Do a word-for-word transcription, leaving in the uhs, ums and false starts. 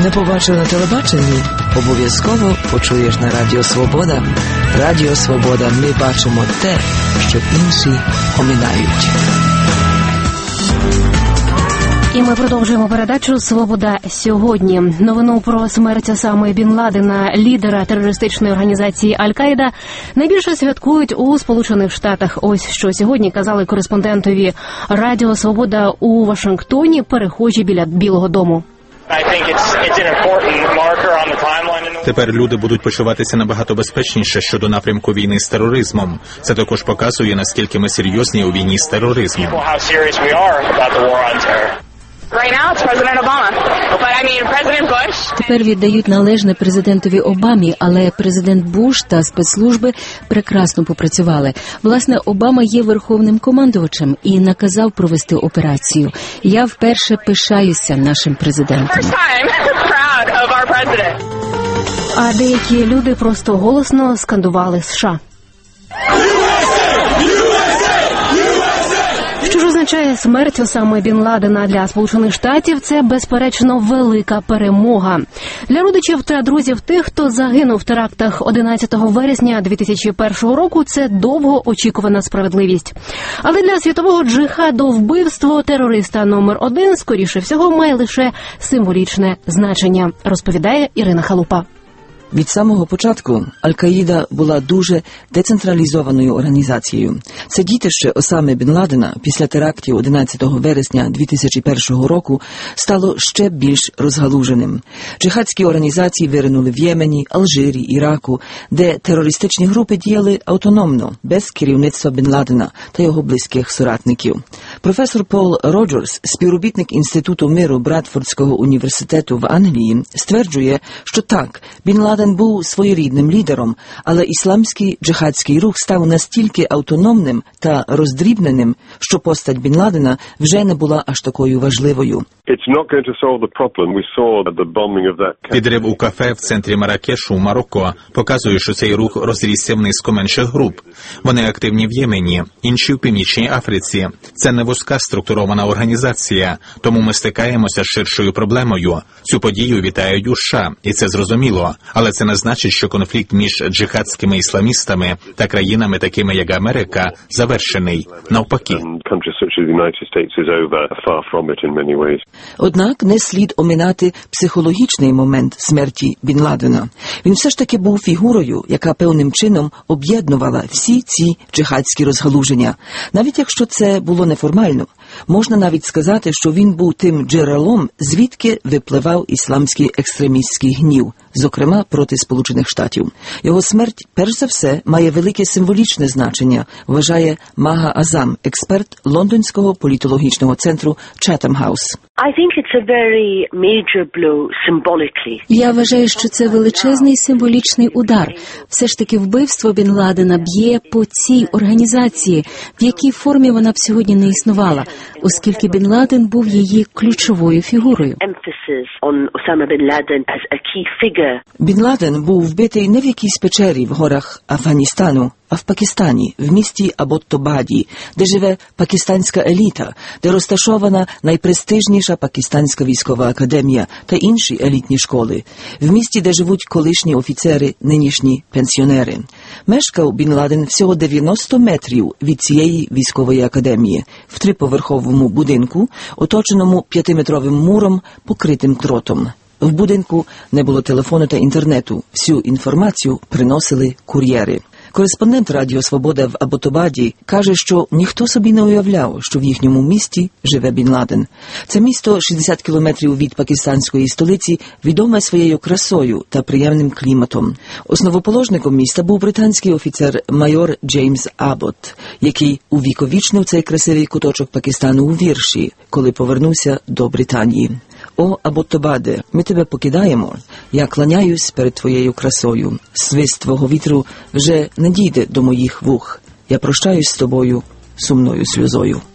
не побачив на телебаченні, обов'язково почуєш на Радіо Свобода. Радіо Свобода, ми бачимо те, що інші оминають. І ми продовжуємо передачу «Свобода сьогодні». Новину про смерть Осами Бін Ладена, лідера терористичної організації Аль-Каїда, найбільше святкують у Сполучених Штатах. Ось що сьогодні казали кореспондентові Радіо Свобода у Вашингтоні перехожі біля Білого дому. Тепер люди будуть почуватися набагато безпечніше щодо напрямку війни з тероризмом. Це також показує, наскільки ми серйозні у війні з тероризмом. Тепер віддають належне президентові Обамі, але президент Буш та спецслужби прекрасно попрацювали. Власне, Обама є верховним командувачем і наказав провести операцію. Я вперше пишаюся нашим президентом. А деякі люди просто голосно скандували США. Що ж означає смерть Осами Бін Ладена для Сполучених Штатів? Це, безперечно, велика перемога. Для родичів та друзів тих, хто загинув в терактах одинадцятого вересня дві тисячі першого року, це довго очікувана справедливість. Але для світового джихаду вбивство терориста номер один, скоріше всього, має лише символічне значення, розповідає Ірина Халупа. Від самого початку Аль-Каїда була дуже децентралізованою організацією. Це дітище Осами Бін Ладена після терактів одинадцятого вересня дві тисячі першого року стало ще більш розгалуженим. Джихадські організації виринули в Ємені, Алжирі, Іраку, де терористичні групи діяли автономно, без керівництва Бін Ладена та його близьких соратників. Професор Пол Роджерс, співробітник Інституту миру Брадфордського університету в Англії, стверджує, що так, Бін Ладен був своєрідним лідером, але ісламський джихадський рух став настільки автономним та роздрібненим, що постать Бін Ладена вже не була аж такою важливою. Підрив у кафе в центрі Маракешу, Марокко, показує, що цей рух розрісся в низку менших груп. Вони активні в Ємені, інші в Північній Африці. Це не вузька структурована організація, тому ми стикаємося з ширшою проблемою. Цю подію вітають у США, і це зрозуміло. Але це не значить, що конфлікт між джихадськими ісламістами та країнами, такими як Америка, завершений. Навпаки. Однак не слід оминати психологічний момент смерті Бін Ладена. Він все ж таки був фігурою, яка певним чином об'єднувала всі ці джихадські розгалуження. Навіть якщо це було неформально, можна навіть сказати, що він був тим джерелом, звідки випливав ісламський екстремістський гнів, зокрема проти Сполучених Штатів. Його смерть, перш за все, має велике символічне значення, вважає Мага Азам, експерт Лондонського політологічного центру Chatham House. Я вважаю, що це величезний символічний удар. Все ж таки вбивство Бін Ладена б'є по цій організації, в якій формі вона б сьогодні не існувала, оскільки Бін Ладен був її ключовою фігурою. Бін Ладен був вбитий не в якійсь печері в горах Афганістану, а в Пакистані, в місті Абботтобаді, де живе пакистанська еліта, де розташована найпрестижніша пакистанська військова академія та інші елітні школи, в місті, де живуть колишні офіцери, нинішні пенсіонери. Мешкав Бін Ладен всього дев'яносто метрів від цієї військової академії, в триповерховому будинку, оточеному п'ятиметровим муром, покритим дротом. В будинку не було телефону та інтернету, всю інформацію приносили кур'єри. Кореспондент Радіо Свобода в Абботтобаді каже, що ніхто собі не уявляв, що в їхньому місті живе Бін Ладен. Це місто шістдесят кілометрів від пакистанської столиці відоме своєю красою та приємним кліматом. Основоположником міста був британський офіцер майор Джеймс Аббот, який увіковічнив цей красивий куточок Пакистану у вірші, коли повернувся до Британії. «О, Абботтобаде, ми тебе покидаємо, я кланяюсь перед твоєю красою. Свист твого вітру вже не дійде до моїх вух. Я прощаюсь з тобою сумною сльозою».